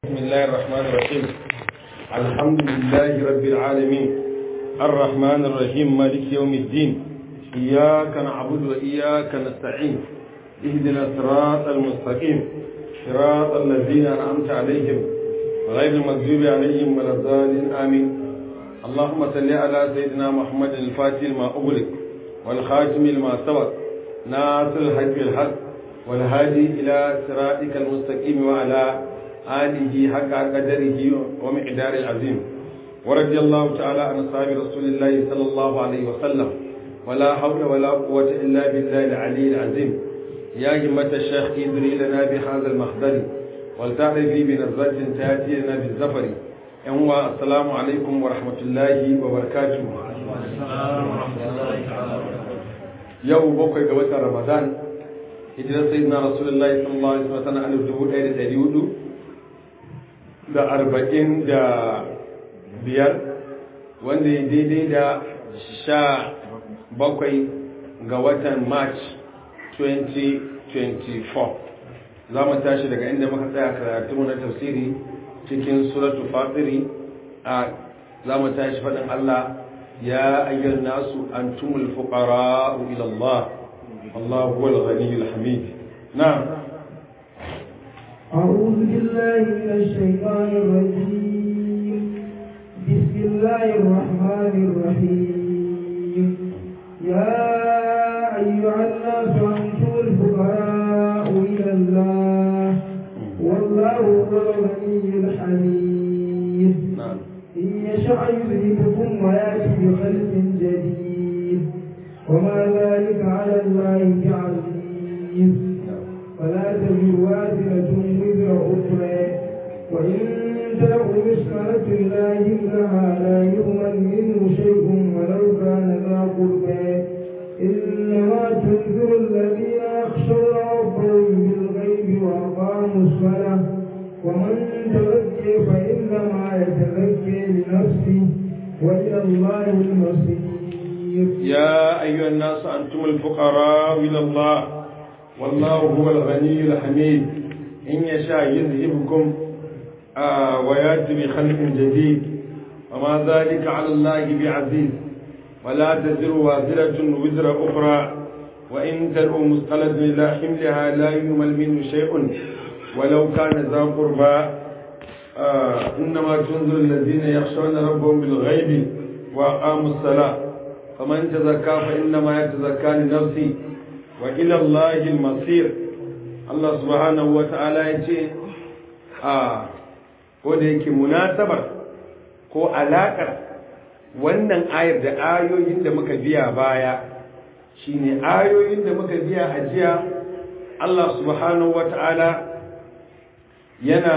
بسم الله الرحمن الرحيم. الحمد لله رب العالمين الرحمن الرحيم مالك يوم الدين. إياك نعبد وإياك نستعين. اهدنا الصراط المستقيم صراط الذين أنعمت عليهم غير المغضوب عليهم ولا الضالين آمين. اللهم صل على سيدنا محمد الفاتح لما أغلق والخاتم لما سبق ناصر الحق بالحق والهادي إلى صراطك المستقيم وعلى آله حق قدره ومقدار العظيم. ورضي الله تعالى عن أصحاب رسول الله صلى الله عليه وسلم ولا حول ولا قوة إلا بالله العلي العظيم. يا همة الشيخ ادري لنا بهذا المحضر ولتعرفي بنظرة تأتي لنا بالزفر. السلام عليكم ورحمة الله وبركاته. يوم بقي قوة رمضان hijirar sayyidina rasulullahi sallallahu alaihi wasallam alif 1445 wanda ya daidai da 17 ga watan March 2024. za mu tashi daga inda muka tsaya karatu na tafsiri cikin suratul fatiri. za mu tashi faɗin Allah ya ayyuhan nasu antumul fuqara'u ila Allah الله هو الغني الحميد. نعم. أعوذ بالله من الشيطان الرجيم. بسم الله الرحمن الرحيم. يا أيها الناس أنتم الفقراء إلى الله والله هو الغني الحميد. نعم. إن يشاء يذهبكم ويأتي بخلق جديد وما ذلك على الله بعزيز. ولا تزر وازرة وزر أخرى وإن تدع مثقلة لا يملها لا يؤمن منه شيء ولو كان ذا قربى. إنما تنذر الذين يخشون ربهم بالغيب وأقاموا الصلاة ومن تزكي فإنما يتزكي لنفسه وإلى الله المصير. يا أيها الناس أنتم الفقراء إلى الله والله هو الغني الحميد. إن يشاء يذهبكم ويأتي بخلق جديد وما ذلك على الله بعزيز. ولا تزر وازرة وزر أخرى وإن تدعو مثقلة إلى حملها لا يهمل منه شيء ولو كان ذا قربى. إنما تنذر الذين يخشون ربهم بالغيب وأقاموا الصلاة فمن تزكى فإنما يتزكى لنفسه وإلى الله المصير. الله سبحانه وتعالى يقول ko da yake munasabar ko alaƙar wannan ayar da ayoyin da muka biya baya shine ayoyin da muka biya a jiya. Allah subhanahu wata'ala yana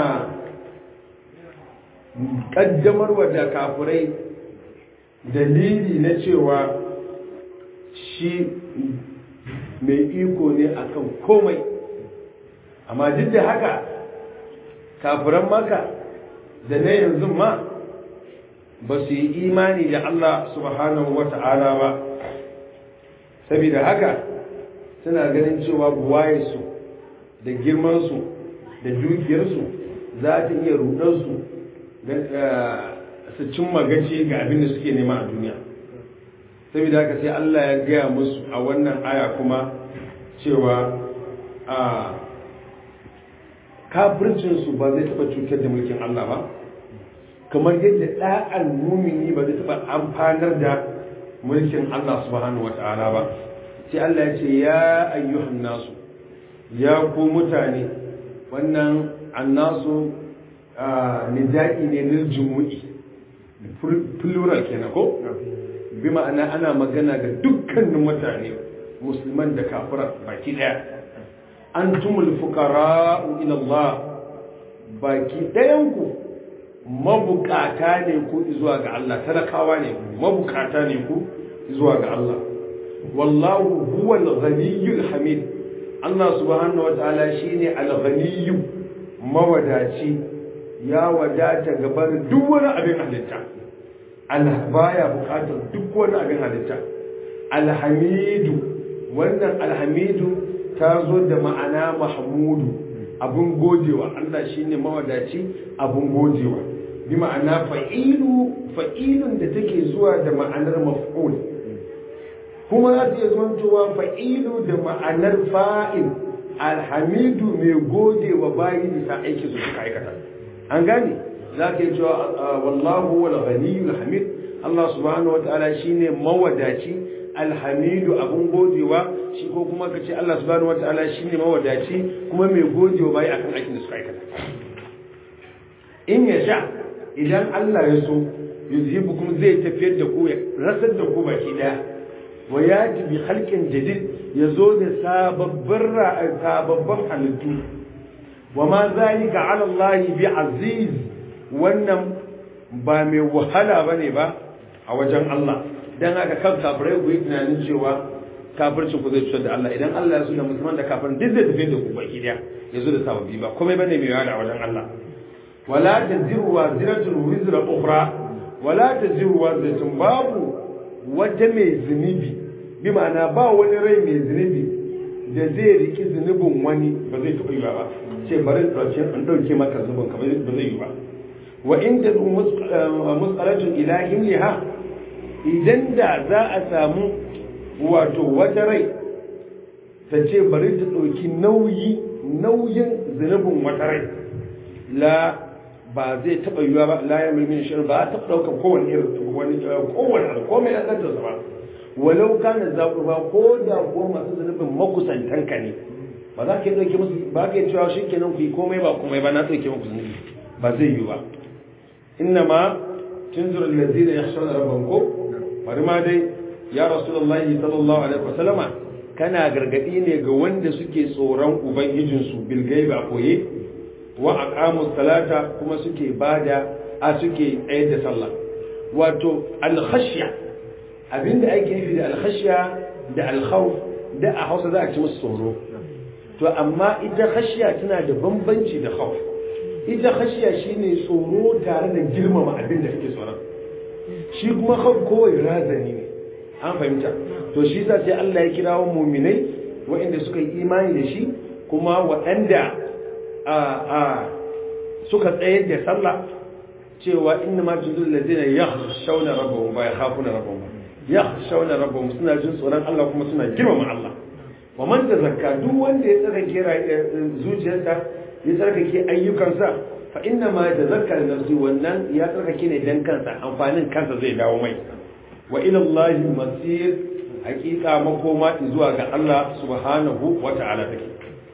ƙaddamarwa da kafirai dalili na cewa shi mai iko ne akan komai, amma duk da haka kafiran maka da na yanzu ma ba su yi imani da Allah subhanahu wata'ala ba. saboda haka suna ganin cewa buwayensu da girmansu da dukiyarsu za ta iya rudarsu su cimma gaci ga abin da suke nema a duniya. saboda haka sai Allah ya gaya musu a wannan aya kuma cewa kafircinsu ba zai taɓa cutar da mulkin Allah ba, kamar yadda ɗa'an mumini ba zai taɓa amfanar da mulkin Allah subhanahu wata'ala ba. sai Allah ya ce ya ayyuhan nasu, ya ku mutane. wannan annasu nida'i ne lil jumu'i, plural kenan ko, bi ma'ana ana magana ga dukkanin mutane musulman da kafiran baki daya. Antumul fuqara'u ila Allah, baki dayan ku mabukata ne ku zuwa ga Allah, talakawa ne ku, mabukata ne ku zuwa ga Allah. wallahu huwal ghaniyyul hamid. Allah subhanahu wataala shine al-ghaniyyu, mawadaci, ya wadata gabar duk wani abin halitta. Allah baya bukatar duk wani abin halitta. Alhamidu, wannan alhamidu ta zo da ma'ana mahmudu, abun godewa Allah shine mawadaci abun godewa bi ma'ana fa'ilun da take zuwa da ma'anar maf'ul kuma za ta iya zamantowa fa'ilu da ma'anar fa'il alhamidu mai godewa bayi bisa aiki su suka aikata an gane za ka yi cewa wallahu wal ghaniyul hamid Allah subhanahu wa ta'ala shine mawadaci alhamidu abun godewa shi ko kuma kace Allah subhanahu wa ta'ala shine mawadaci kuma mai godewa bayi akan aikin da suka aikata in ya sha idan Allah ya so yuzhibukum zai tafiyar da ku ya rasar da ku baki daya wa yati bi khalqin jadid yazo da sababbin halittu wa ma zalika ala Allah bi aziz wannan ba mai wahala bane ba a wajen Allah dan haka kan kafirai ku yi tunanin cewa kafircin ku zai cutar da Allah idan Allah ya so da musulman da kafirin duk zai tafiyar da ku baki daya yazo da sababbi ba komai bane mai wahala a wajen Allah wala taziru waziratun wizra ukhra wala taziru waziratun babu wata mai zunubi bi ma'ana ba wani rai mai zunubi da zai riki zunubin wani ba zai taɓa yi ba ce bari in ɗauke maka zunubin ka ba zai yi ba wa in da musqalatun ila himliha idan da za a samu wato wata rai ta ce bari ta ɗauki nauyin zunubin wata rai la ba zai taɓa yiwuwa ba la ya mulmin shirin ba ta ɗaukar kowane irin kowane alkomai ɗan ɗantarsa ba walau kana zaɓu ba ko da ko masu zunubin makusantanka ne ba za ka yi ɗauke musu ba ka yi cewa shi kenan ku yi komai ba komai ba na ɗauke muku zunubi ba zai yi ba inna ma tunzur allazina yakhshawna rabbahum ko bari ma dai ya rasulullahi sallallahu alaihi wasallama kana gargadi ne ga wanda suke tsoron ubangijinsu bil gaiba koye wa aqamu salata kuma suke suke tsayar da sallah wato al-khashya abinda ake nufi da al-khashya da al-khawf da a Hausa za a ci musu tsoro to amma ita khashya tana da bambanci da khawf ita khashya shine tsoro tare da girmama abin da kake tsoron shi kuma khawf kawai razani ne an fahimta to shi yasa sai Allah ya kirawo mu'minai waɗanda suka yi imani da shi kuma waɗanda suka tsayar da sallah cewa inna ma tudul ladina yakhshawna rabbahum wa yakhafuna rabbahum yakhshawna rabbahum suna jin tsoron Allah kuma suna girmama Allah wa man tazakka duk wanda ya tsarkake zuciyarsa ya tsarkake ayyukansa fa inna ma tazakka li nafsi wannan ya tsarkake ne dan kansa amfanin kansa zai dawo mai wa ila Allah masir hakika makoma zuwa ga Allah subhanahu wa ta'ala take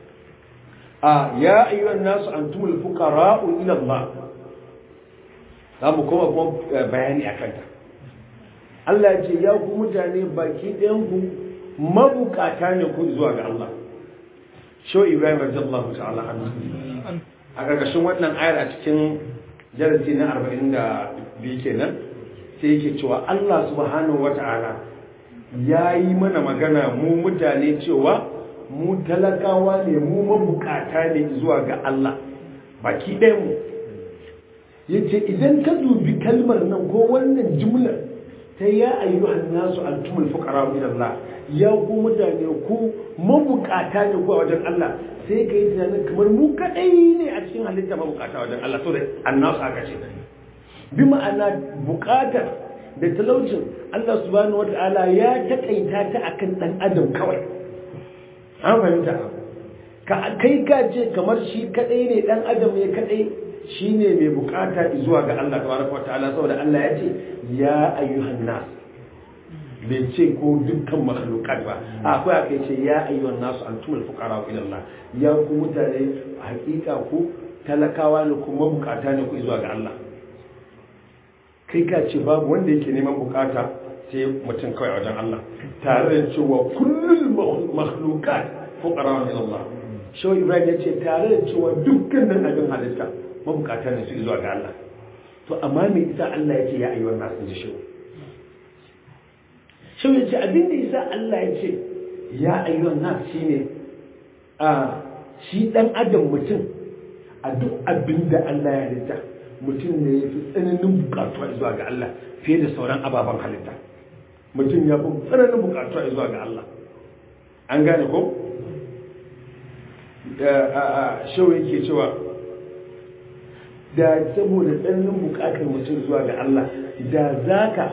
ya ayyuhan nasu antumul fuqara'u ila Allah zamu kuma bayani akan ta Allah ya ce ya ku mutane baki ɗayan ku mabukata ne ku zuwa ga Allah sho Ibrahim radiyallahu ta'ala anhu a gargashin wannan ayar a cikin darasi na 42 kenan sai yake cewa Allah subhanahu wata'ala yayi mana magana mu mutane cewa mu talakawa ne mu mabukata ne zuwa ga Allah baki ɗaya mu yace idan ka dubi kalmar nan ko wannan jumlar ta ya ayyuhan nasu antumul fuqara ila Allah ya ku mutane ku mabukata ne ku a wajen Allah sai kai tunanin kamar mu kadai ne a cikin halitta mabukata wajen Allah to da annasu aka ce bi ma'ana bukatar da talaucin Allah subhanahu wataala ya takaita ta akan dan adam kawai an fahimta kai ka ce kamar shi kadai ne dan adam ne kadai shine mai bukata zuwa ga Allah tabaraka wataala saboda Allah ya ce ya ayyuhan nas bai ce ko dukkan makhluqat ba akwai aka ce ya ayyuhan nas antumul fuqara ila Allah ya ku mutane hakika ku talakawa ne kuma bukata ne ku zuwa ga Allah kai ka ce babu wanda yake neman bukata sai mutum kawai wajen Allah tare da cewa kullul makhluqat fuqara ila Allah Shaw Ibrahim ya ce tare da cewa dukkanin abin halitta mabukata ne su zuwa ga Allah to amma me isa Allah ya ce ya ayyuhan nas ji Shaw ya ce abin da isa Allah ya ce ya ayyuhan nas shine shi dan adam mutum a duk abin da Allah ya halitta mutum ne ya fi tsananin bukatuwa zuwa ga Allah fiye da sauran ababen halitta mutum ya fi tsananin bukatuwa zuwa ga Allah an gane ko shawo yake cewa da saboda tsananin bukatar mutum zuwa ga Allah da zaka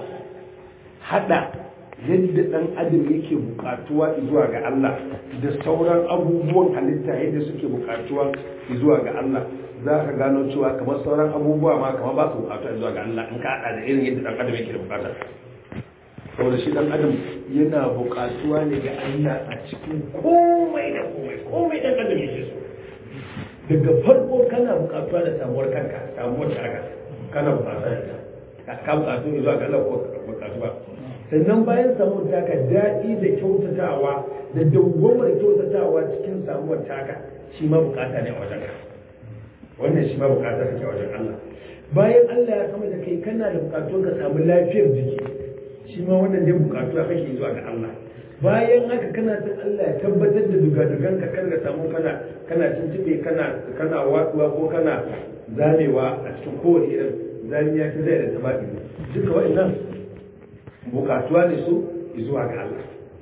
hada yadda dan adam yake bukatuwa zuwa ga Allah da sauran abubuwan halitta yadda suke bukatuwa zuwa ga Allah za ka gano cewa kamar sauran abubuwa ma kamar ba su bukatuwa zuwa ga Allah in ka hada da irin yadda dan adam yake da bukata saboda shi dan adam yana bukatuwa ne ga Allah a cikin komai da komai dan adam yake so daga farko kana bukatuwa da samuwar kanka samuwar taka kana bukatuwa da ka bukatu zuwa ga Allah ko bukatuwa sannan bayan samuwar taka daɗi da kyautatawa da dawwamar kyautatawa cikin samuwar taka shi ma bukata ne a wajen ka wannan shi ma bukata kake a wajen Allah bayan Allah ya kama da kai kana da bukatuwar ka samu lafiyar jiki shi ma wannan dai bukatuwa kake zuwa ga Allah bayan haka kana san Allah ya tabbatar da dugadugan ka kar ka samu kana tuntube kana watsuwa ko kana zamewa a cikin kowane irin zamiya ta zai da tabaɗi duka wa'annan bukatuwa ne su zuwa ga Allah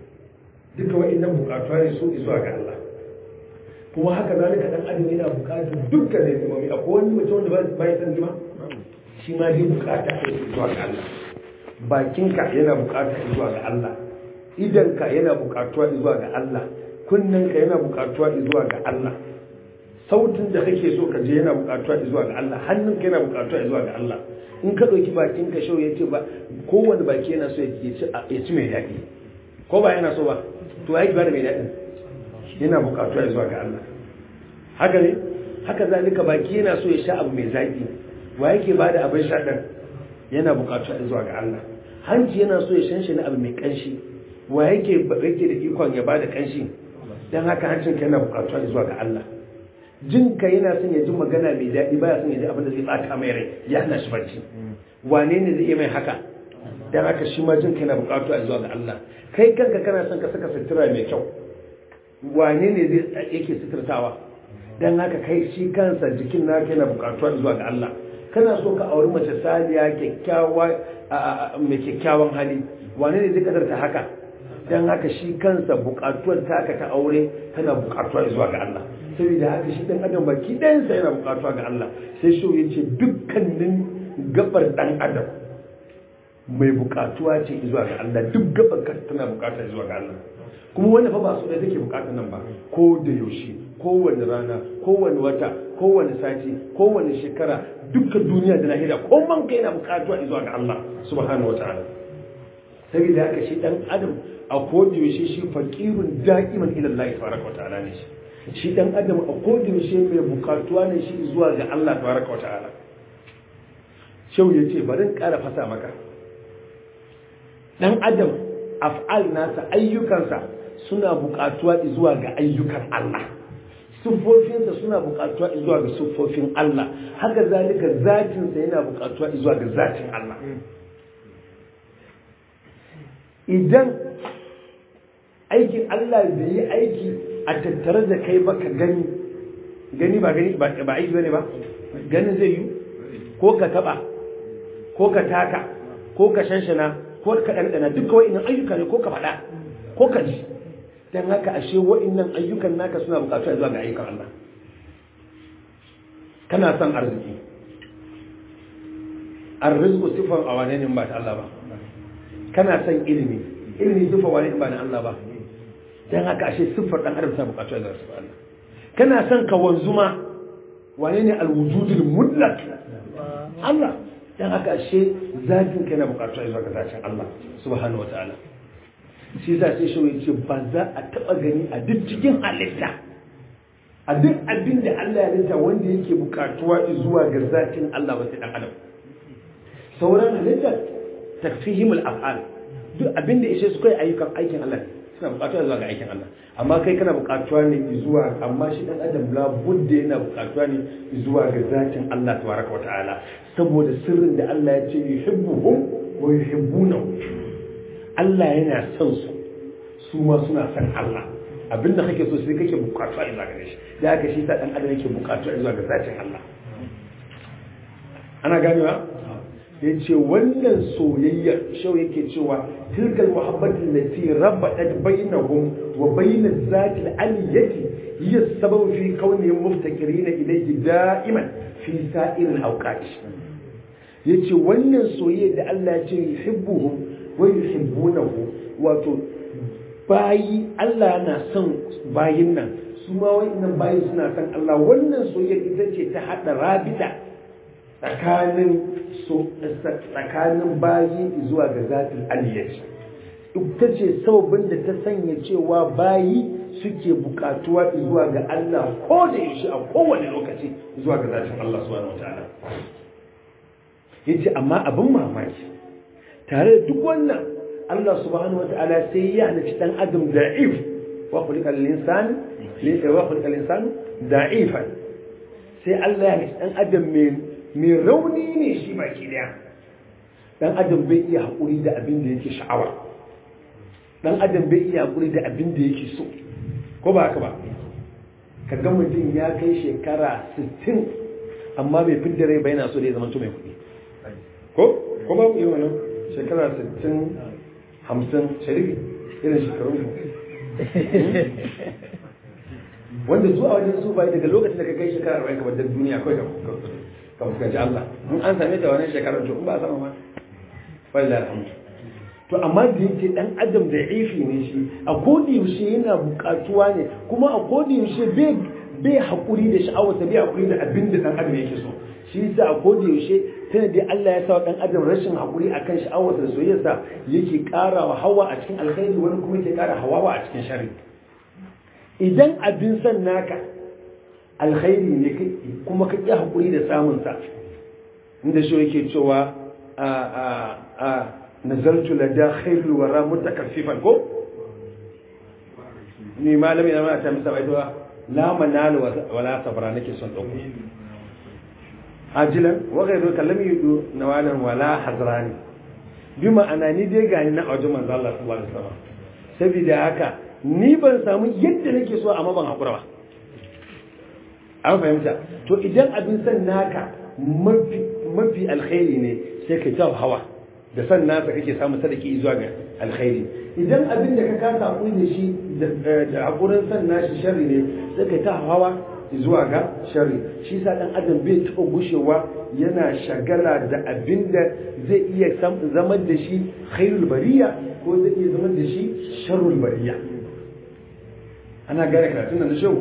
duka wa'annan bukatuwa ne su zuwa ga Allah kuma haka zalika dan adam yana bukatar dukkan nemomi akwai wani mutum wanda ba ya san jima shi ma dai bukata ce zuwa ga Allah bakinka yana bukata zuwa ga Allah idanka yana bukatuwa zuwa ga Allah kunnenka yana bukatuwa zuwa ga Allah sautin da kake so ka je yana bukatuwa zuwa ga Allah hannunka yana bukatuwa zuwa ga Allah in ka dauki bakinka shau yace ba kowanne baki yana so ya ci mai daɗi ko ba yana so ba to ai ba da mai daɗin yana bukatuwa zuwa ga Allah haka ne haka zalika baki yana so ya sha abu mai zaki wa yake bada abin sha din yana bukatuwa zuwa ga Allah hanci yana so ya shanshana abu mai kanshi wa yake da ikon ya bada kanshi dan haka hancinka yana bukatuwa zuwa ga Allah jinka yana son ya ji magana mai daɗi baya son ya ji abin da zai bata mai rai ya hana shi barci wane ne zai yi mai haka dan haka shi ma jinka yana bukatuwa zuwa ga Allah kai kanka kana son ka saka sutura mai kyau wane ne zai yake suturtawa dan haka kai shi kansa jikin naka yana bukatuwa zuwa ga Allah kana so ka auri mace saliya kyakkyawa mai kyakkyawan hali wane ne zai kadarta haka dan haka shi kansa bukatuwar taka ta aure tana bukatuwa zuwa ga Allah saboda haka shi dan adam baki ɗayansa yana bukatuwa ga Allah sai shi yace dukkanin gabar dan adam mai bukatuwa ce zuwa ga Allah duk gabar ka tana bukata zuwa ga Allah kuma wanda fa ba su da take bukata nan ba ko da yaushe kowane rana kowane wata kowane sati kowane shekara dukkan duniya da lahira ko man kai yana bukatuwa zuwa ga Allah subhanahu wataala saboda haka shi dan adam a koda yaushe shi faqirun da'iman ila Allah tabaraka wataala ne shi dan adam a koda yaushe mai bukatuwa ne shi zuwa ga Allah tabaraka wataala shau yace bari in ƙara fasa maka dan adam af'al nasa ayyukansa suna bukatuwa zuwa ga ayyukan Allah siffofinsa suna bukatuwa zuwa ga siffofin Allah haka zalika zatinsa yana bukatuwa zuwa ga zatin Allah idan aikin Allah da yi aiki a tattare da kai baka gani ba aiki bane ba ganin zai yi ko ka taba ko ka taka ko ka shanshana ko ka ɗanɗana duka wa'innan ayyuka ne ko ka faɗa ko ka ji don haka ashe wa'innan ayyukan naka suna buƙatu zuwa ga ayyukan Allah kana son arziki arziki sifan a wane ne ba ta Allah ba kana son ilimi sifan wane ne ba na Allah ba don haka ashe siffar ɗan adam suna buƙatu zuwa ga Allah kana son ka wanzuma wane ne alwujudul mutlaq Allah dan haka ashe zatin ka yana bukatu zuwa ga zatin Allah subhanahu wataala shi yasa sai shi yace ba za a taba gani a duk cikin halitta a duk abin da Allah ya halitta wanda yake bukatuwa zuwa ga zatin Allah ba sai dan adam sauran halitta takfihimul af'al duk abin da yake su kai aikin Allah suna bukatuwa zuwa ga aikin Allah amma kai kana bukatuwa ne zuwa amma shi dan adam la budda yana bukatuwa ne zuwa ga zatin Allah tabaraka wa ta'ala saboda sirrin da Allah ya ce yuhibbuhum wa yuhibbunahu Allah yana son su su ma suna son Allah abinda kake so sai kake bukatuwa zuwa ga shi da haka shi sa dan adam yake bukatuwa zuwa ga zatin Allah ana ganewa yace wannan soyayya shau yake cewa tilkal muhabbatin lati rabbatat bainahum wa bain zati al-aliyati hiya sabab fi kaunihim muftakirina ilayhi da'iman fi sa'ir al-awqat yace wannan soyayya da Allah ya ce yuhibbuhum wa yuhibbunahu wato bayi Allah na son bayin nan su ma wannan bayi suna son Allah wannan soyayya ita ce ta hada rabita tsakanin bayi zuwa ga zatin aliyaci ita ce sababin da ta sanya cewa bayi suke bukatuwa zuwa ga Allah ko da yaushe a kowane lokaci zuwa ga zatin Allah subhanahu wataala yace amma abin mamaki tare da duk wannan Allah subhanahu wataala sai ya halicci dan adam da'if wa khuliqal insanu da'ifan sai Allah ya halicci dan adam mai rauni ne shi baki daya dan adam bai iya haƙuri da abin da yake sha'awa dan adam bai iya haƙuri da abin da yake so ko ba haka ba ka ga mutum ya kai shekara 60 amma bai fidda rai ba yana so da ya zama mai kuɗi ko ba ku yi wannan shekara 60 50 sharifi irin shekarun ku wanda zuwa wajen su bai daga lokacin da ka kai shekara 40 kamar da duniya kawai ka fuskanci Allah in an same ta wannan shekarar to in ba a sama ma wallahi alhamdu to amma da yake dan adam da ifi ne shi a kodi yaushe yana bukatuwa ne kuma a kodi yaushe bai hakuri da sha'awarsa bai hakuri da abin da dan adam yake so shi yasa a kodi yaushe tana dai Allah ya sa dan adam rashin hakuri akan sha'awarsa da soyayyarsa yake karawa hawa a cikin alkhairi wani kuma yake kara hawa a cikin sharri idan abin san naka alkhairi ne kai kuma ka ƙi hakuri da samun sa inda shi yake cewa nazartu lada khairul wara mutakaffifan ko ni malami na ma ta misa bai zuwa la manal wala sabra nake son dauko ajilan wa ghayru kallami yudu nawalan wala hazrani bi ma'ana ni dai gani na wajen manzo Allah sallallahu alaihi wasallam saboda haka ni ban samu yadda nake so amma ban hakura ba an fahimta to idan abin san naka mafi alkhairi ne sai kai ta hawa da san nasa kake samu sadaki zuwa ga alkhairi idan abin da ka kasa hakuri da shi da hakurin san nashi sharri ne sai kai ta hawa zuwa ga sharri shi sa dan adam bai taɓa gushewa yana shagala da abin da zai iya zama da shi khairul bariya ko zai iya zama da shi sharrul bariya ana gane karatun nan da shehu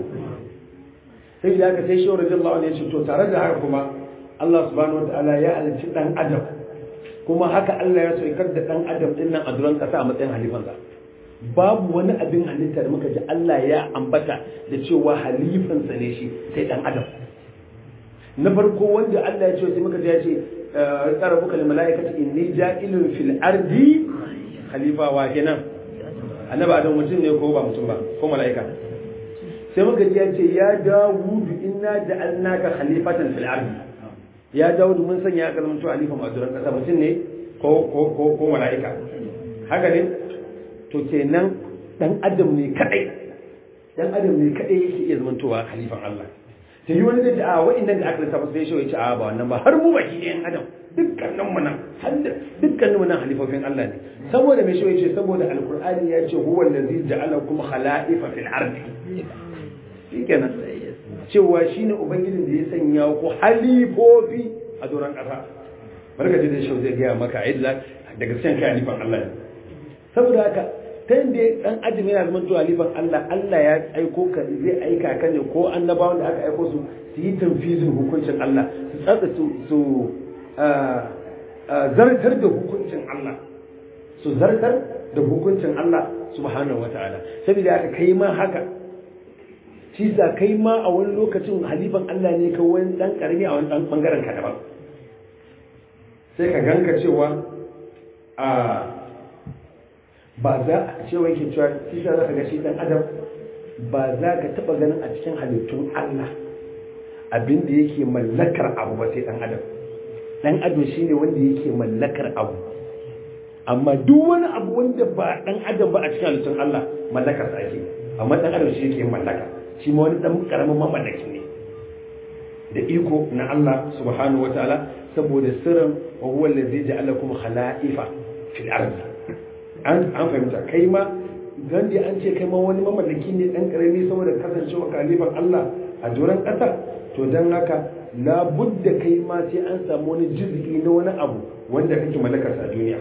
sai da aka sai shehu radiyallahu anhu ya ce to tare da haka kuma Allah subhanahu wataala ya halicci dan adam kuma haka Allah ya saukar da dan adam din nan a duran kasa a matsayin halifansa babu wani abin halitta da muka ji Allah ya ambata da cewa halifansa ne shi sai dan adam na farko wanda Allah ya ce sai muka ji ya ce tsara buka lil malaikati inni ja'ilun fil ardi khalifa wa kenan annabi adam mutum ne ko ba mutum ba ko malaika sai muka ji ya ce ya Dawud inna ja'alnaka khalifatan fil ardi ya Dawud mun sanya ka zama halifa a duran kasa mutum ne ko malaika haka ne to kenan dan adam ne kadai yake iya zamantowa halifan Allah ta yi wani da a wa'annan da aka lissafa sai shi ya ce a ba wannan ba har mu baki ɗayan adam dukkanin mu nan halifofin Allah ne saboda mai shi ya ce saboda alkur'ani ya ce huwa allazi ja'alakum khala'ifa fil ardi shikenan cewa shine ubangijin da ya sanya ku halifofi a doron ƙasa barka da shi zai ga maka aidla daga cikin kai halifan Allah ne saboda haka ta yadda dan adam yana zama zuwa halifan Allah Allah ya aiko ka zai aika ka ne ko annabawan da aka aiko su yi tanfizin hukuncin Allah su tsada su zartar da hukuncin Allah subhanahu wataala saboda haka kai ma haka shi sa kai ma a wani lokacin halifan Allah ne ka wani dan karami a wani dan bangaren ka daban sai ka ganka cewa ba za a cewa yake cewa shi sa za ka ga shi dan adam ba za ka taba ganin a cikin halittun Allah abin da yake mallakar abu ba sai dan adam shine wanda yake mallakar abu amma duk wani abu wanda ba dan adam ba a cikin halittun Allah mallakar sa ake amma dan adam shi yake mallaka shi ma wani dan karamin mamallaki ne da iko na Allah subhanahu wataala saboda sirrin wa huwa allazi ja'alakum khala'ifa fil ardi an fahimta kai ma dan da an ce kai ma wani mamallaki ne dan karami saboda kasancewa kalifan Allah a doron ƙasa to dan haka labudda kai ma sai an samu wani juz'i na wani abu wanda kake mallakar sa a duniya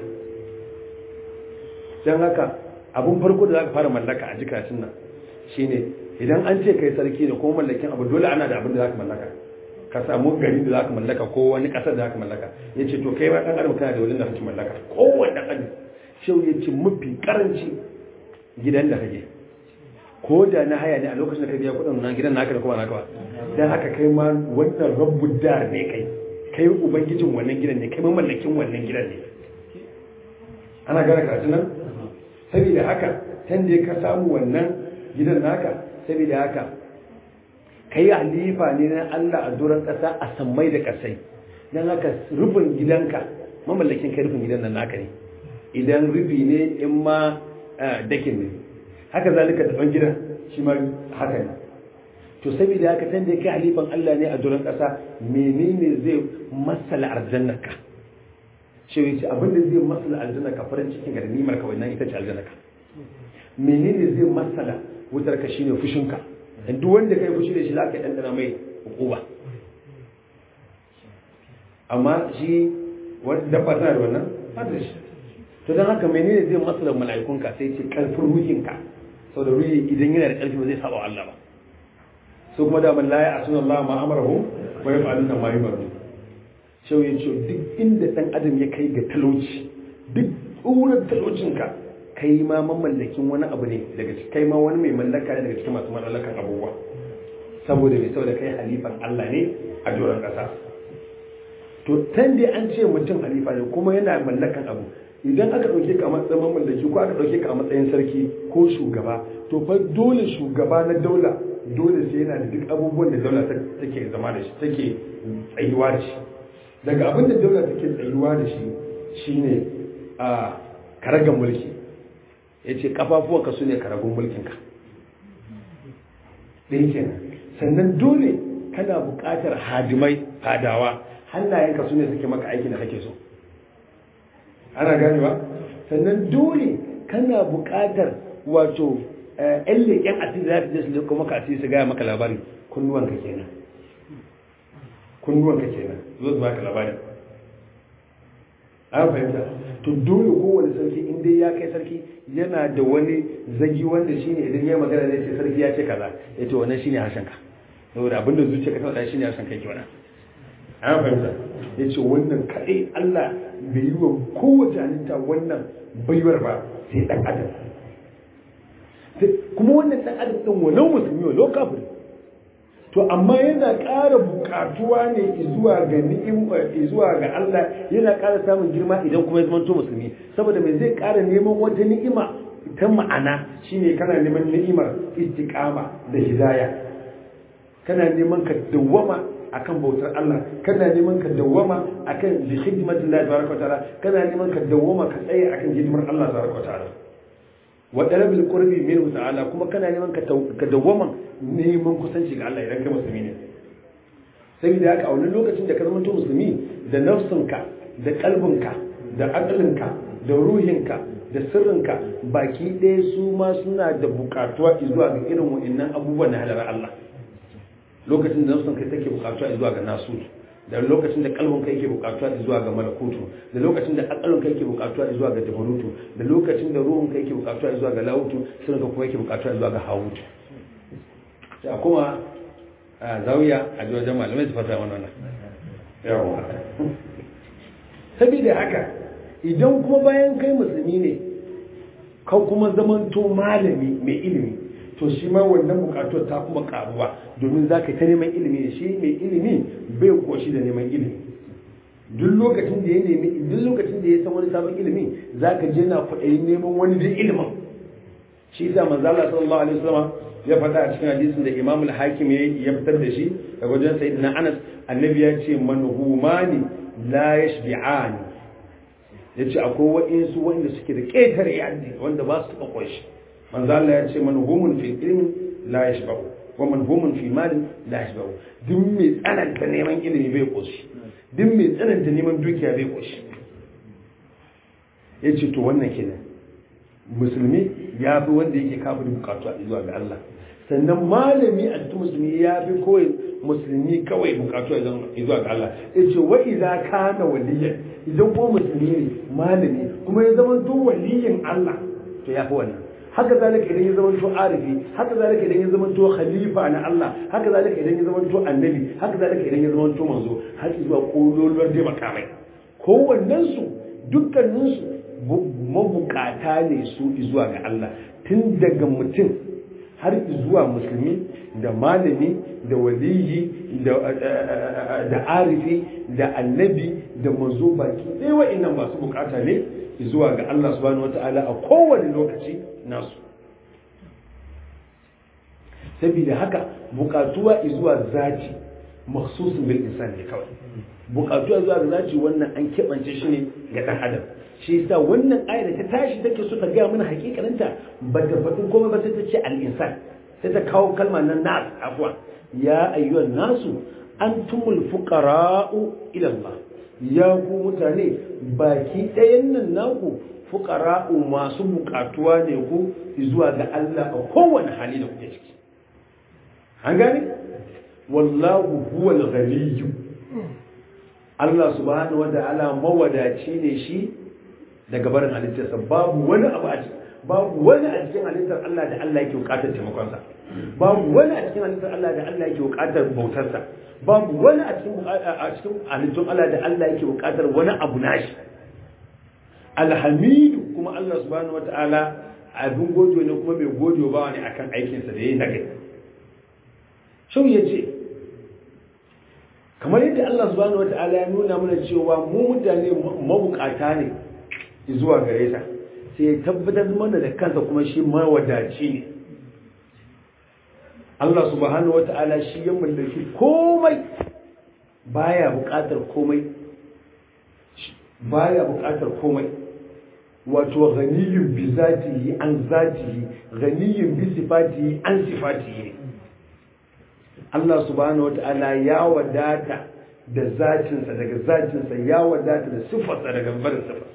dan haka abun farko da zaka fara mallaka a jikatun nan shine idan an ce kai sarki ne ko mallakin abu dole ana da abin da zaka mallaka ka samu gari da zaka mallaka ko wani kasar da zaka mallaka yace to kai ma dan adam kana da wurin da kake mallaka kowanne dan adam shau yace mafi karanci gidan da kake ko da na haya ne a lokacin da ka biya kudin nan gidan naka da kuma naka ba dan haka kai ma wannan rabbud dar ne kai ubangijin wannan gidan ne kai ma mallakin wannan gidan ne ana gane karatu nan saboda haka san da ka samu wannan gidan naka saboda haka kai halifa ne na Allah a doron kasa a sammai da kasai dan haka rufin gidanka mamallakin kai rufin gidan nan naka ne idan rufi ne in ma dakin ne haka zalika da gidan shi ma haka ne to saboda haka san da kai halifan Allah ne a doron kasa menene zai masala aljannaka shi yace abin da zai masala aljannaka farin cikin ga nimar ka wannan ita ce aljannaka menene zai masala wutar ka shine fushinka dan duk wanda kai fushi da shi zaka dandana mai hukuma amma shi wanda dabba tana da wannan hada shi to dan haka menene zai masala mala'ikunka sai ce karfin ruhinka saboda ruhi idan yana da karfi ba zai saba Allah ba so kuma da man la ya'suna Allah ma amarahu wa yaf'aluna ma yumaru shau yace duk inda dan adam ya kai ga talauci duk tsurar talaucinka kai ma mamallakin wani abu ne daga cikin kai ma wani mai mallaka ne daga cikin masu mallakan abubuwa saboda kai halifan Allah ne a doron kasa to tan dai an ce mutum halifa ne kuma yana mallakan abu idan aka dauke ka a matsayin mamallaki ko aka dauke ka a matsayin sarki ko shugaba to fa dole shugaba na daula dole sai yana da duk abubuwan da daula take zama da shi take tsayuwa da shi daga abin da daula take tsayuwa da shi shine a karagan mulki yace kafafuwanka su ne karagun mulkinka ɗaya kenan sannan dole kana buƙatar hadimai fadawa hannayenka su ne suke maka aiki da kake so ana ganewa sannan dole kana buƙatar wato ƴan leƙen asiri za su je su leƙo maka asiri su gaya maka labari kunnuwanka kenan zo su baka labari an fahimta to dole kowane sarki in dai ya kai sarki yana da wani zagi wanda shine idan ya magana zai ce sarki ya ce kaza ya ce wannan shine harshenka saboda abinda zuciya ka faɗa shine harshenka yake wannan an fahimta ya ce wannan kaɗai Allah bai yi wa kowace halitta wannan baiwar ba sai ɗan adam kuma wannan ɗan adam ɗin walau musulmi walau kafiri to amma yana ƙara buƙatuwa ne zuwa ga Allah yana ƙara samun girma idan kuma ya zama to musulmi saboda mai zai ƙara neman wata ni'ima ta ma'ana shine kana neman ni'imar istiqama da hidaya kana neman ka dawwama akan bautar Allah kana neman ka dawwama akan bi khidmatillahi tabaraka wa ta'ala kana neman ka dawwama ka tsaya akan hidimar Allah tabaraka wa ta'ala wa talabil qurbi minhu ta'ala kuma kana neman ka dawwama neman kusanci ga Allah idan kai musulmi ne saboda haka a wannan lokacin da ka zama musulmi da nafsinka da kalbinka da aqlinka da ruhinka da sirrinka baki ɗaya su ma suna da buƙatuwa zuwa ga irin wa'annan abubuwan na halarar Allah lokacin da nafsinka take buƙatuwa zuwa ga nasu da lokacin da kalbinka yake buƙatuwa zuwa ga malakutu da lokacin da aqlinka yake buƙatuwa zuwa ga jabarutu da lokacin da ruhinka yake buƙatuwa zuwa ga lahutu sirrinka kuma yake buƙatuwa zuwa ga hawutu sai kuma zawiya a wajen malamai su fasa wannan yawa saboda haka idan kuma bayan kai musulmi ne ka kuma zamanto malami mai ilimi to shi ma wannan bukatuwar ta kuma karuwa domin za ka ta neman ilimi ne shi mai ilimi bai koshi da neman ilimi duk lokacin da ya san wani sabon ilimi za ka je na kwaɗayin neman wani da ilimin shi sa manzo Allah sallallahu alaihi wasallam ya faɗa a cikin hadisin da Imam al-Hakim ya fitar da shi daga wajen Sayyidina Anas annabi ya ce manhumani la yashbi'ani yace akwai wa'insu wanda suke da ƙetare yaddi wanda ba su taɓa ƙoshi manzo Allah ya ce manhumun fil ilmi la yashba'u wa manhumun fi malin la yashba'u. Duk mai tsananta neman ilimi bai koshi, duk mai tsananta neman dukiya bai koshi. Yace to wannan kenan musulmi ya fi wanda yake kafin bukatu a zuwa ga Allah, sannan malami a cikin musulmi ya fi kawai musulmi kawai bukatu a zuwa ga Allah. Yace wa idza kana waliyan, idan ko musulmi ne malami kuma ya zama to waliyin Allah to ya fi wannan. Haka zalika idan ya zama to arifi, haka zalika idan ya zama to khalifa na Allah, haka zalika idan ya zama to annabi, haka zalika idan ya zama to manzo, har zuwa kololuwar dai makamai. Kowannen su dukkanin su mabukata ne su zuwa ga Allah, tun daga mutum har zuwa musulmi da malami da waliyi da arifi da annabi da manzo, baki ɗaya wa'annan masu bukata ne zuwa ga Allah subhanahu wata'ala a kowane lokaci nasu. Saboda haka bukatuwa zuwa zati makhsusun bil insan ne kawai. Bukatuwa zuwa ga zati wannan an keɓance shi ne ga ɗan adam. Shi yasa wannan ayar da ta tashi take so ta gaya mana hakikaninta ba ta faɗin komai ba, sai ta ce al-insan, sai ta kawo kalma na nas, afwa, ya ayyuhan nasu antumul fuqara'u ila Allah. Ya ku mutane baki ɗayan nan naku fuqara'u masu bukatuwa ne ku zuwa ga Allah a kowane hali da kuke ciki. An gane? Wallahu huwal ghaniyyu. Allah subhanahu wa ta'ala mawadaci ne shi daga barin halittarsa. Babu wani abu a cikin halittar Allah da Allah yake bukatar taimakonsa, babu wani a cikin halittar Allah da Allah yake bukatar bautarsa, babu wani a cikin halittun Allah da Allah yake bukatar wani abu nashi. Alhamidu, kuma Allah subhanahu wata'ala abin gojo ne kuma mai gojo ba ne akan aikinsa da yayi nagari. Shau ya ce kamar yadda Allah subhanahu wata'ala ya nuna mana cewa mu mutane mabukata ne zuwa gare sa, sai ya tabbatar mana da kansa kuma shi mawadaci ne. Allah subhanahu wata'ala shi ya mallaki komai, baya buƙatar komai, wato ghaniyyun bi zatihi an zatihi, ghaniyyun bi sifatihi an sifatihi. Allah subhanahu wata'ala ya wadata da zatinsa daga zatinsa, ya wadata da sifarsa daga barin sifarsa.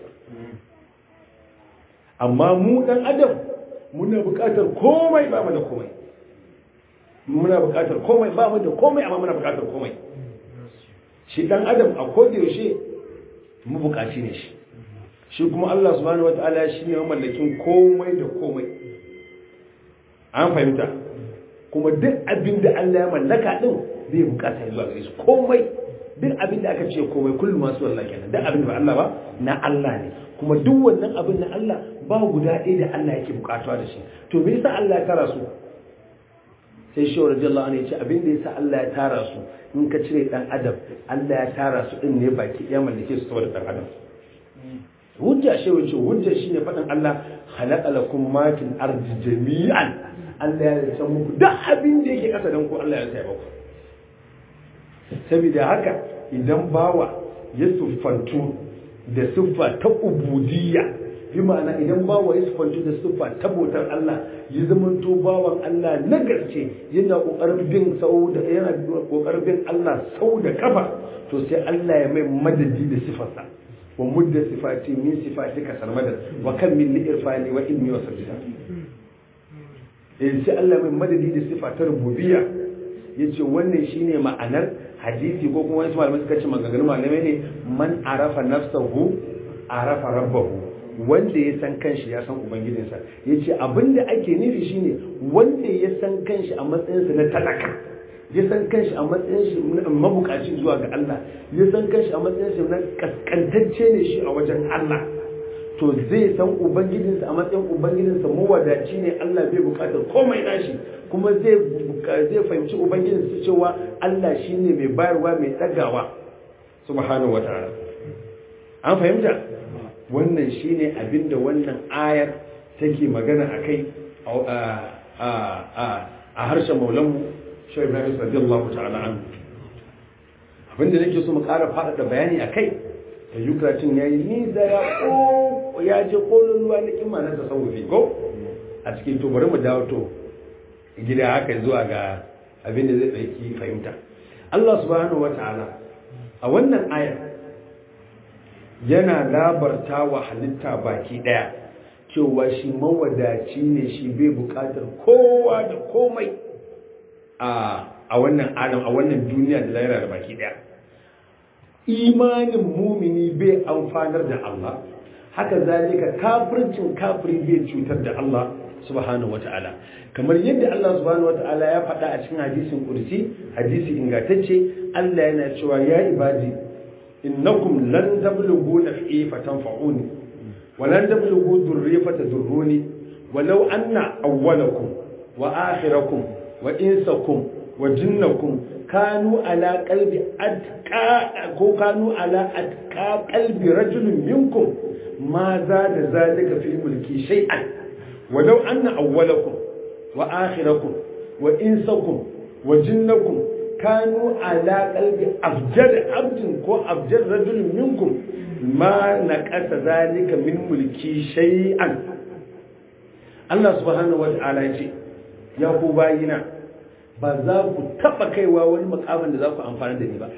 Amma mu dan adam muna buƙatar komai, ba mu da komai. Muna buƙatar komai, ba mu da komai, amma muna buƙatar komai. Shi dan adam a koda yaushe mu buƙaci ne shi. Shi kuma Allah subhanahu wataala shi ne mallakin komai da komai. An fahimta? Kuma duk abin da Allah ya mallaka din zai buƙata zuwa gare shi. Komai, duk abin da aka ce komai, kullum masu wallahi kenan. Duk abin da ba Allah ba na Allah ne. Kuma duk wannan abin na Allah ba guda ɗaya da Allah yake bukatuwa da shi. To me yasa Allah ya tara su? Sai shi radiyallahu anhu ya ce abin da yasa Allah ya tara su, in ka cire dan adam, Allah ya tara su din ne baki ya mallake su saboda dan adam. Hujja shi wace hujja shine faɗin Allah khalaqa lakum ma fil ardi jami'an. Allah ya san muku duk abin da yake kasa dan ku, Allah ya sai muku. Saboda haka idan bawa ya siffantu da siffa ta ubudiyya, bi ma'ana idan bawa ya siffantu da siffa ta bautar Allah, ya zamanto bawan Allah na gaske, yana kokarin bin Allah sau da kafa, to sai Allah ya mai madadi da sifarsa. Wa mudda sifati min sifatika sarmadan wa kam min irfani wa ilmi wa sabila. Sai Allah mai madadi da sifa ta rububiyya. Yace wannan shine ma'anar hadisi, ko kuma wasu malamai suka ce maganganun malamai ne, man arafa nafsahu arafa rabbahu. Wanda ya san kanshi ya san ubangijinsa. Yace abinda ake nufi shine wanda ya san kanshi a matsayinsa na talaka, ya san kanshi a matsayin shi mabukaci zuwa ga Allah, ya san kanshi a matsayin shi na kaskantacce ne shi a wajen Allah, to zai san ubangijinsa a matsayin ubangijinsa mawadaci ne, Allah bai bukatar komai nashi, kuma zai fahimci ubangijinsa cewa Allah shine mai bayarwa mai tsagawa subhanahu wataala. An fahimta? Wannan shine abinda wannan ayar take magana akai a harshen maulanmu Shehu Ibrahim radiyallahu ta'ala anhu. Abinda nake so mu ƙara faɗaɗa bayani akai, da yukratin yayi nisa ya je kolon ruwa na kima na tasawufi ko a cikin, to bari mu dawo to gida haka zuwa ga abin da zai ɗauki fahimta. Allah subhanahu wata'ala a wannan ayar yana labarta wa halitta baki ɗaya cewa shi mawadaci ne, shi bai buƙatar kowa da komai a wannan alam, a wannan duniya da lahira da baki ɗaya. Imanin mumini bai amfanar da Allah, haka zalika kafircin kafiri bai cutar da Allah subhanahu wata'ala, kamar yadda Allah subhanahu wata'ala ya faɗa a cikin hadisin kursi, hadisi ingantacce. Allah yana cewa ya ibadi innakum lan tablughu naf'i fatanfa'uni wa lan tablughu durri fatadurruni walau anna awwalakum wa akhirakum wa insakum wa jinnakum kanu ala qalbi atqa qalbi rajulin minkum ma zada zalika fi mulki shay'an walau anna awwalakum wa akhirakum wa insakum wa jinnakum kanu ala qalbi afjad abdin ko afjad rajulin minkum ma naqasa zalika min mulki shay'an. Allah subhanahu wata'ala ya ce ya ku bayina ba za ku taba kaiwa wani makamin da za ku amfana da ni ba,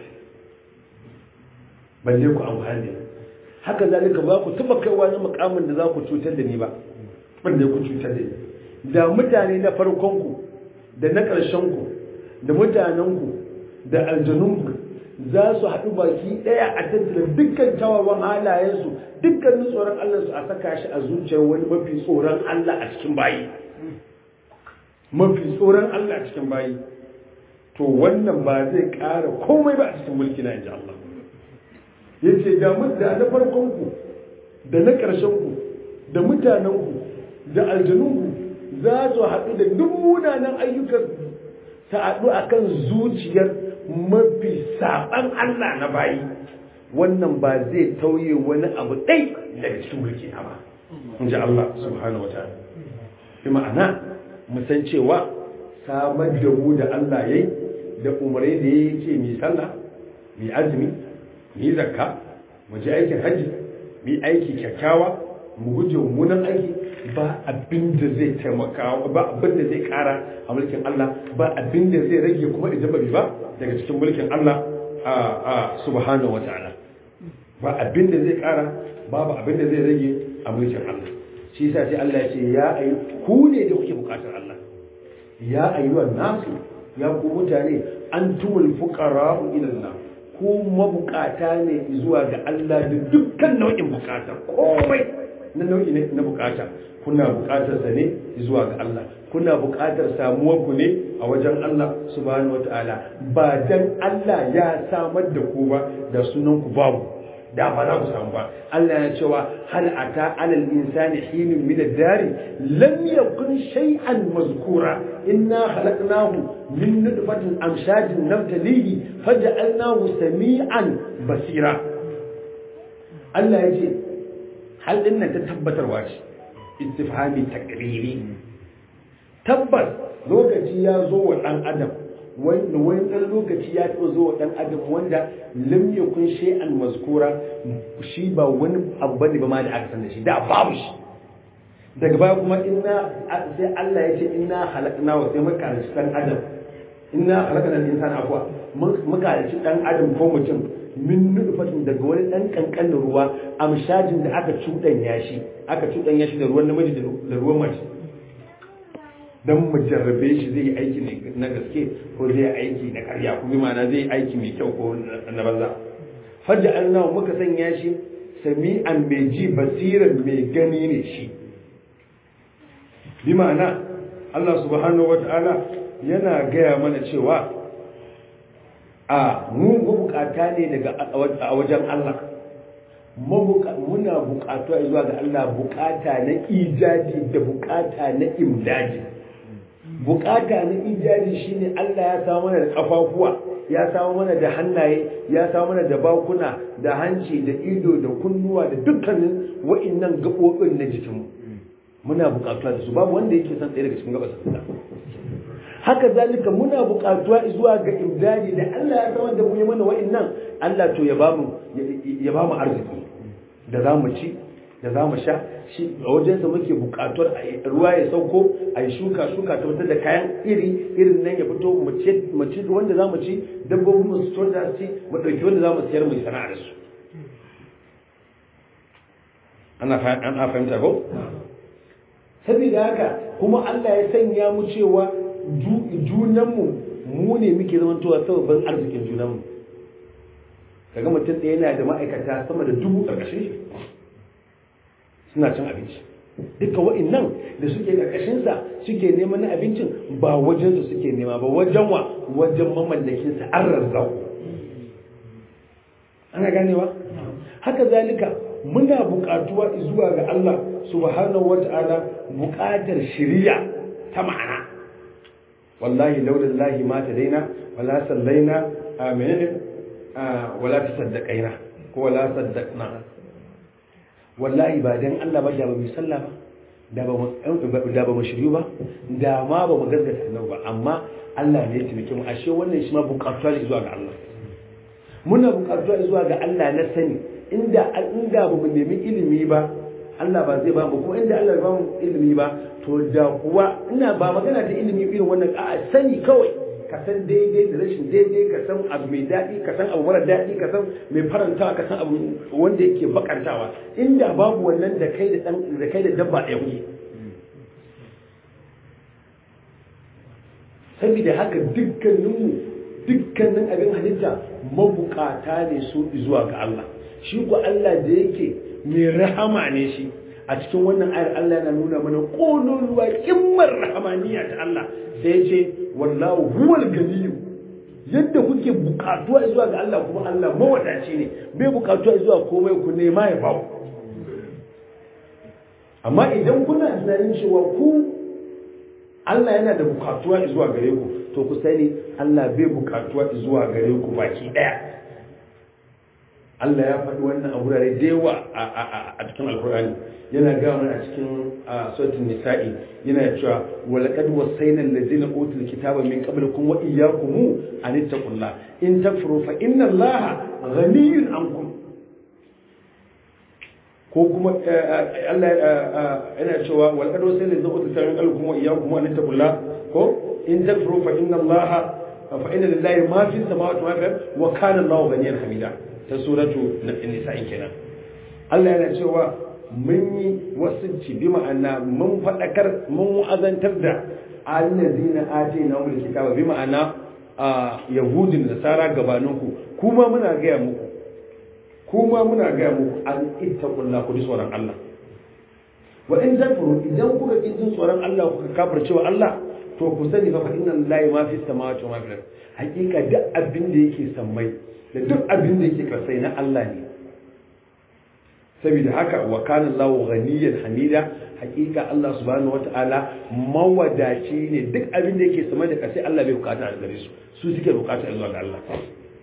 balle ku amfana da ni. Haka zalika ba ku taba kaiwa wani makamin da za ku cutar da ni ba, balle ku cutar da ni. Da mutane na farkonku da na ƙarshenku da mutanenku da aljanunku za su haɗu baki ɗaya a tattara dukkan kyawawan halayensu, dukkanin tsoron Allah su a saka shi a zuciyar wani mafi tsoron Allah a cikin bayi, mafi tsoron Allah a cikin bayi, to wannan ba zai ƙara komai ba a cikin mulki na, inji Allah. Ya ce da na farkonku da na ƙarshenku da mutanenku da aljanunku za su haɗu da duk munanan ayyukan ta haɗu a kan zuciyar mafi saɓan Allah na bayi, wannan ba zai tauye wani abu ɗai daga cikin mulki na ba, in ji Allah subhanahu wa ta'ala. Bi ma'ana musan cewa samar da mu da Allah yayi da umarai da yayi ce mi sallah, mi azumi, mi zakka, mu je aikin hajji, mi aiki kyakkyawa, mu guje mummunan aiki, ba abin da zai taimaka, ba abin da zai kara a mulkin Allah, ba abin da zai rage kuma idan ba daga cikin mulkin Allah subhanahu wata'ala, ba abin da zai kara, babu abin da zai rage a mulkin Allah. Shi yasa sai Allah ya ce ya ayi ku ne da kuke bukatar Allah, ya ayyuhan nasu, ya ku mutane, antumul fuqara'u ila Allah, ku mabukata ne zuwa ga Allah da dukkan nau'in bukata, komai na nau'i na bukata kuna bukatar sa ne zuwa ga Allah, kuna bukatar samuwar ku ne a wajen Allah subhanahu wataala, ba dan Allah ya samar da ku ba da sunan ku babu, da ba za ku samu ba. Allah ya cewa hal ata alal insani hinun min ad-dari lam yakun shay'an mazkura inna khalaqnahu min nutfatin amshajin nabtalihi faj'alnahu sami'an basira. Allah ya ce hal din nan ta tabbatarwa ce, istifhami taqriri. Tabbas lokaci ya zo wa dan adam, wani dan lokaci ya taɓa zo wa dan adam wanda lam yakun shay'an mazkura, shi ba wani abu bane ba ma da aka san da shi, da babu shi. Daga baya kuma sai Allah ya ce inna khalaqna wa sai muka halitta dan adam, inna khalaqna al-insana afwa, muka halitta dan adam ko mutum min nutfatin daga wani dan kankanin ruwa amshajin da aka cudanya shi da ruwan namiji da ruwan mace, dan mu jarrabe shi zai yi aiki na gaske ko zai yi aiki na karya, kuma ma'ana zai yi aiki mai kyau ko na banza. Faj'alna muka sanya shi sami'an mai ji, basiran mai gani ne shi. Bi ma'ana Allah subhanahu wata'ala yana gaya mana cewa mu mabukata ne a wajen Allah, muna bukatuwa zuwa ga Allah, bukata na ijadi da bukata na imdadi. Bukata na ijadi shine Allah ya samu mana da kafafuwa, ya samu mana da hannaye, ya samu mana da bakuna, da hanci, da ido, da kunnuwa, da dukkanin wa'innan gabobin na jikinmu. Muna bukatuwa da su, babu wanda yake son tsaye daga cikin gabasa. Haka zalika muna buƙatuwa zuwa ga imdadi da Allah ya zama da mu yi mana wa'annan, Allah to ya bamu arziki da za mu ci da za mu sha. Shi a wajensa muke buƙatuwar ruwa ya sauko, a yi shuka ta fitar da kayan irin nan ya fito mu ci wanda za mu ci dabbobin mu su wanda ci mu ɗauki wanda za mu siyar mu yi sana'a da su ana fahimta ko saboda haka kuma Allah ya sanya mu cewa junanmu mu ne muke zamantowa sababin arzikin junanmu kaga mutum ɗaya yana da ma'aikata sama da 1000 ƙarƙashin shi suna cin abinci duka wa'annan da suke ƙarƙashinsa suke neman abincin ba wajensu suke nema ba wajen mamallakinsa an razzau ana ganewa haka zalika muna buƙatuwa zuwa ga Allah subhanahu wata'ala buƙatar shiriya ta ma'ana wallahi laulallahi ma daina wala sallaina amin wala tasaddaqaina ko wala saddaqna wallahi ba dan Allah ba da ba mu sallah ba da ba mu shiryu ba da ma ba mu gaskata nan ba amma Allah ne ya taimake mu ashe wannan shi ma buƙatuwa zuwa ga Allah muna buƙatuwa zuwa ga Allah na sani inda ba mu nemi ilimi ba Allah ba zai ba mu kuma inda Allah ba mu ilimi ba to da kuwa ina ba magana ta ilimi irin wannan a sani kawai ka san daidai da rashin daidai ka san abu mai daɗi ka san abu mara daɗi ka san mai farantawa ka san abu wanda yake bakantawa inda babu wannan da kai da dabba ɗaya kuke saboda haka dukkanin abin halitta mabukata ne su zuwa ga Allah shi ko Allah da yake mai rahama ne shi a cikin wannan ayar Allah yana nuna mana kololuwa kimmar rahamaniya ta Allah sai ya ce wallahu huwal ganiyyu yadda kuke bukatuwa zuwa ga Allah kuma Allah mawadaci ne bai bukatuwa zuwa komai ku nema ya bawo amma idan kuna tunanin cewa ku Allah yana da bukatuwa zuwa gare ku to ku sani Allah bai bukatuwa zuwa gare ku baki daya Allah ya faɗi wannan a wurare da yawa a cikin alkur'ani yana ga mana a cikin suratul nisa'i yana cewa walaqad wasayna allazina utul kitaba min qablikum wa iyyakum an ittaqullah in takfuru fa inna allaha ghaniyyun ankum ko kuma Allah yana cewa walaqad wasayna allazina utul kitaba min qablikum wa iyyakum an ittaqullah ko in takfuru fa inna lillahi ma fis samawati wa ma fil ardi wa kana allahu ghaniyan hamida ta suratu nisa'in kenan Allah yana cewa mun yi wasunci bi ma'ana mun faɗakar mun wa'azantar da allazina atina wal kitaba bi ma'ana yahudin nasara gabaninku kuma muna gaya muku an ittaqullah ku tsoron Allah wa in takfuru idan kuka kin tsoron Allah kuka kafirce wa Allah to ku sani fa inna lillahi ma fi samawati wa ma fil ardi hakika duk abin da yake sammai da duk abin da yake kasai na Allah ne saboda haka wa kana Allahu ghaniyan hamida hakika Allah subhanahu wataala mawadaci ne duk abin da yake sama da kasai Allah bai bukata a gare su suke bukata zuwa ga Allah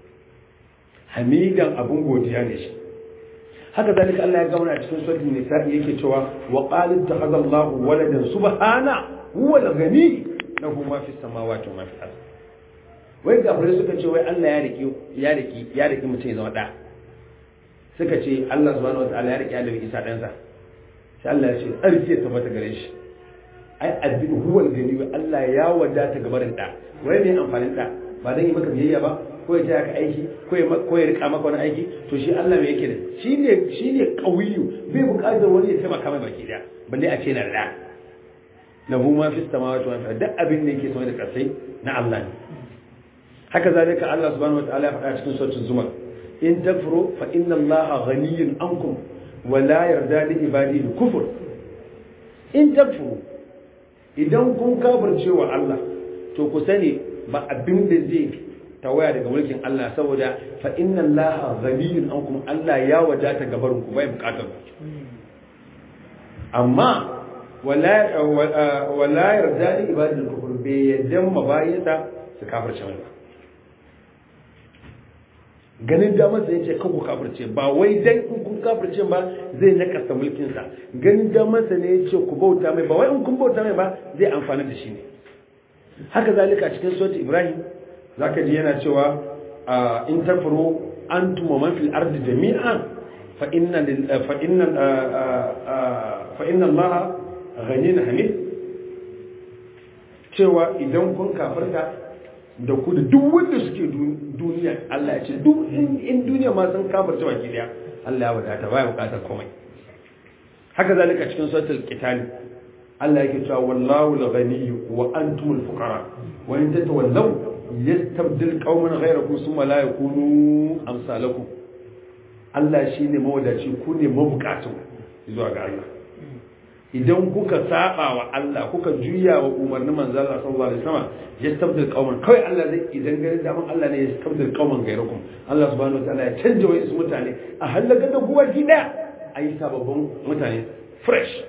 hamidan abun godiya ne shi haka zalika Allah ya gauna a cikin suratul nisa yake cewa wa qala takhadha Allahu waladan subhana huwa al-ghani lahu ma fis samawati wa ma fil ardi wai gafirai suka ce wai Allah ya riki mutum ya zama ɗa suka ce Allah subhanahu wataala ya riki Annabi Isa ɗansa sai Allah ya ce tsarki ya tabbata gare shi ai addini huwal gani Allah ya wadata gabarin ɗa wai ne amfanin ɗa ba dan yi maka biyayya ba ko ya taya ka aiki ko ya rika maka wani aiki to shi Allah me yake da shine qawiyu bai buƙatar wani ya taimaka mai baki da balle a ce na da lahu ma fis samawati wa fil ardi duk abin da yake sama da ƙasai na Allah ne haka zalika Allah subhanahu wataala ya faɗa cikin suratul zumar in takfuru fa inna Allaha ghaniyyun ankum wa la yarda li ibadihi al-kufr in takfuru idan kun kafirce wa Allah to ku sani ba abin da zai tawaya daga mulkin Allah saboda fa inna Allaha ghaniyyun ankum Allah ya wadata gabarin ku bai bukatar amma wala yarda li ibadihi al-kufr bai yadda mabayinsa su kafirce mai ba ganin damar sa yace kan ku kafirce ba wai dan in kun kafirce ba zai nakasa mulkin sa ganin damar sa ne yace ku bauta mai ba wai in kun bauta mai ba zai amfana da shi ne haka zalika cikin suratul Ibrahim zaka ji yana cewa in tafuru antum wa man fil ardi jami'an fa inna Allah ghaniyyun hamid cewa idan kun kafirta da ku da duk wanda suke duniya, Allah ya ce duk in duniya ma sun kafirta baki daya, Allah ya wadata baya bukatar komai. Haka zalika cikin suratul qital Allah yake cewa wallahu al-ghaniyyu wa antumul fuqara wa in tatawallaw yastabdil qauman ghayrakum thumma la yakunu amsalakum. Allah shine mawadaci, ku ne mabukatun zuwa ga Allah. Idan kuka saba wa Allah, kuka juya wa umarnin manzo Allah sallallahu alaihi wasallam, yastabdil qauman, kai Allah zai idan garin da Allah ne yastabdil qauman ghayrakum. Allah subhanahu wataala ya canja wasu mutane a halaka da kuwa gida, ayi sababbin mutane fresh.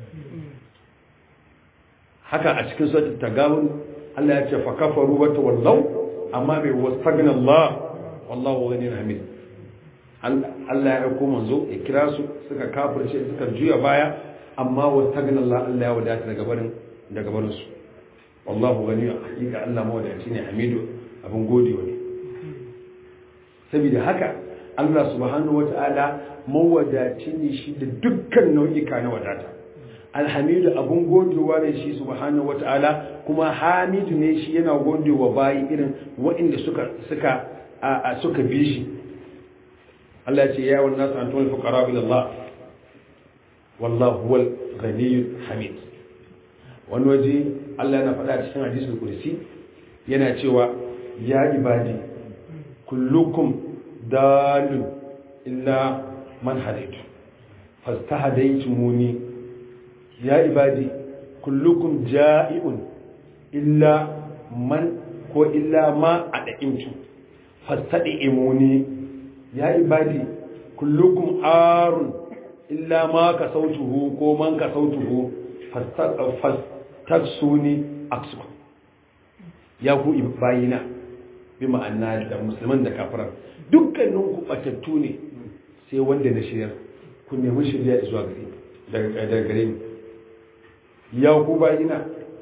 Haka a cikin suratul tagabun Allah ya ce fa kafaru wa tawallaw, amma bai wastagna Allah wallahu ghaniyyun hamid. Allah ya aiko manzo ya kira su, suka kafirce, suka juya baya, amma wastagna Allah, Allah ya wadata daga barin su. Wallahu ghaniyyun, hakika Allah mawadaci ne, hamidu, abin godewa ne. Saboda haka Allah subhanahu wataala mawadaci ne shi da dukkan nau'ika na wadata. Alhamidu abun godewa ne shi subhanahu wataala, kuma hamidu ne shi, yana godewa bayi irin waɗanda suka bi shi. Allah ya ce ya wannan nasu antumul fuqara ila Allah wallahu huwal ghaniyyul hamid. Wani waje Allah yana faɗa cikin hadisul kursi yana cewa ya ibadi kullukum dalun illa man hadaitu fastahadaytumuni, ya ibadi kullukum ja'iun illa man ko illa ma ad'imtu fastad'imuni, ya ibadi kullukum arun illa ma kasautuhu ko man kasautuhu fastaksuni aksu. Ya ku bayina, bi ma'ana da musulman da kafiran, dukkaninku batattu ne sai wanda na shiryar, ku nemi shirya zuwa daga gare ni. Ya ku bayina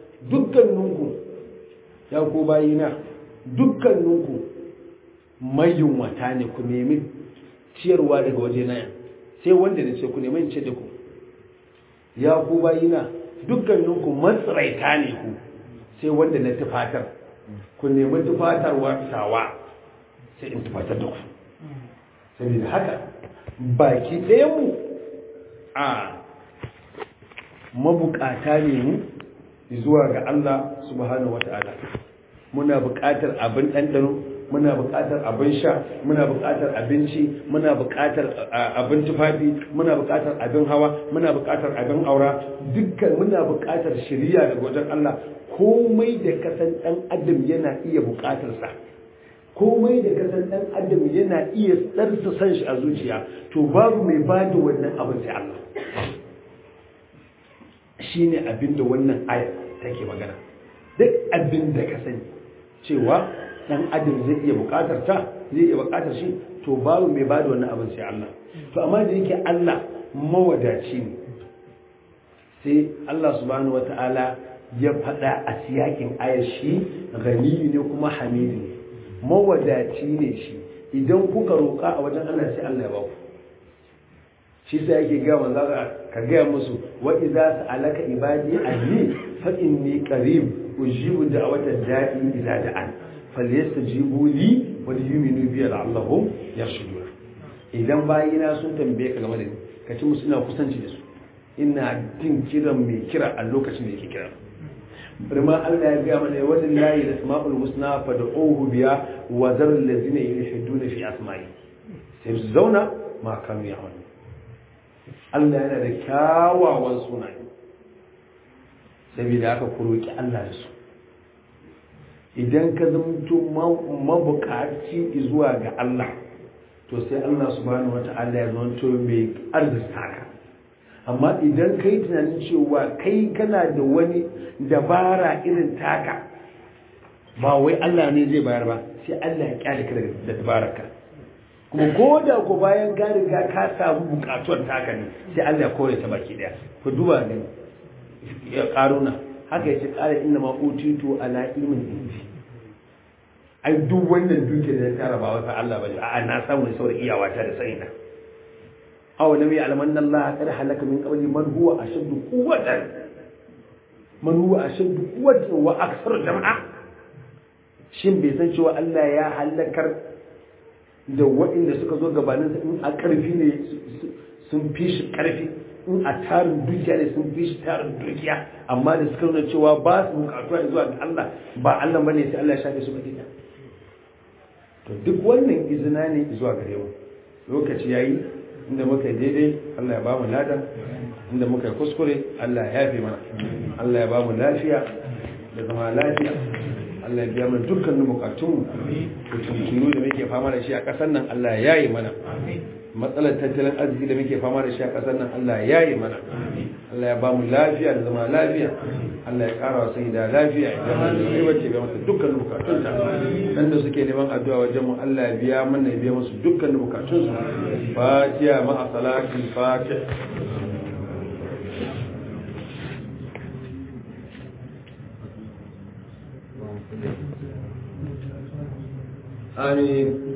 dukkaninku mayunwata ne, ku nemi ciyarwa daga waje na, sai wanda na ce ku nemi in ce da ku. Ya ku bayina dukkaninku matsaraita ne ku, sai wanda na tufatar, ku nemi tufatarwa tawa sai in tufatar da ku. Saboda haka baki ɗaya mu a mabukata ne mu zuwa ga Allah subhanahu wata'ala. Muna buƙatar abin ɗanɗano, muna buƙatar abin sha, muna buƙatar abinci, muna buƙatar abin tufafi, muna buƙatar abin hawa, muna buƙatar abin aura, dukkan muna buƙatar shiriya daga wajen Allah. Komai da kasan ɗan adam yana iya buƙatarsa, komai da kasan ɗan adam yana iya tsarsa san shi a zuciya, to babu mai ba da wannan abin sai Allah. Shi ne abin da wannan ayar take magana. Duk abin da ka sani cewa ɗan adam zai iya buƙatar ta, zai iya buƙatar shi, to babu mai ba da wannan abin sai Allah. To amma da yake Allah mawadaci ne, sai Allah subhanahu wata'ala ya faɗa a siyakin ayar shi ganiyu ne kuma hamidu ne, mawadaci ne shi. Idan kuka roƙa a wajen Allah sai Allah ya ba ku. Shi sai yake ga manzo ka ga musu wa idza sa'alaka ibadi anni fa inni qarib ujibu da'wata da'i idza da'an falyastajibu li wa liyu'minu bi la'allahum yarshudun. Idan bayina sun tambaye ka game da ni, ka ci musu ina kusanci da su, ina jin kiran mai kira a lokacin da yake kira. Birma Allah ya gaya mana wajen layi da asma'ul husna fa da ohu biya wa zarar lazina yulhiduna fi asma'i, sai su zauna ma kanu ya wani. Allah yana da kyawawan sunaye, saboda haka ku roki Allah da su. Idan ka zamto mabukaci zuwa ga Allah, to sai Allah subhanahu wata'ala ya zanto mai arzika ka. Amma idan kai tunanin cewa kai kana da wani dabara irin taka, ba wai Allah ne zai bayar ba, sai Allah ya kyale ka da dabararka. Kuma ko da ko bayan ka riga ka samu bukatuwar taka ne, sai Allah ya kore ta baki daya. Ku duba ne ya karuna, haka yace qala inna ma utitu ala ilmin indi. Ai duk wannan duke da tara ba wata Allah bane, a'a na samu ne saboda iyawata da sanina. أو لم يعلم أن الله قد هلك من قبل من هو أشد قوة man huwa ashaddu quwwatan wa aktharu jam'a shin bai san cewa Allah ya halakar da waɗanda suka zo gabanin sa in a karfi ne sun fi shi karfi in a tarin dukiya ne sun fi shi tarin dukiya amma da suka nuna cewa ba su bukatuwa zuwa ga Allah ba Allah bane sai Allah ya shafe su baki to duk wannan izina ne zuwa gare mu lokaci yayi inda muka yi daidai Allah ya ba mu ladan inda muka yi kuskure Allah ya yafe mana Allah ya ba mu lafiya da zama lafiya Allah ya biya mana dukkanin bukatunmu da tuntunu da muke fama da shi a ƙasar nan Allah ya yi mana matsalar tattalin arziki da muke fama da shi a ƙasar nan Allah ya yi mana Allah ya ba mu lafiya da zama lafiya Allah ya ƙara wa sai da lafiya ya zama da aiwace ga masa dukkanin bukatunta dan da suke neman addu'a wajen mu Allah ya biya mana ya biya musu dukkanin bukatunsu fatiha ma'a salatin fatih آمين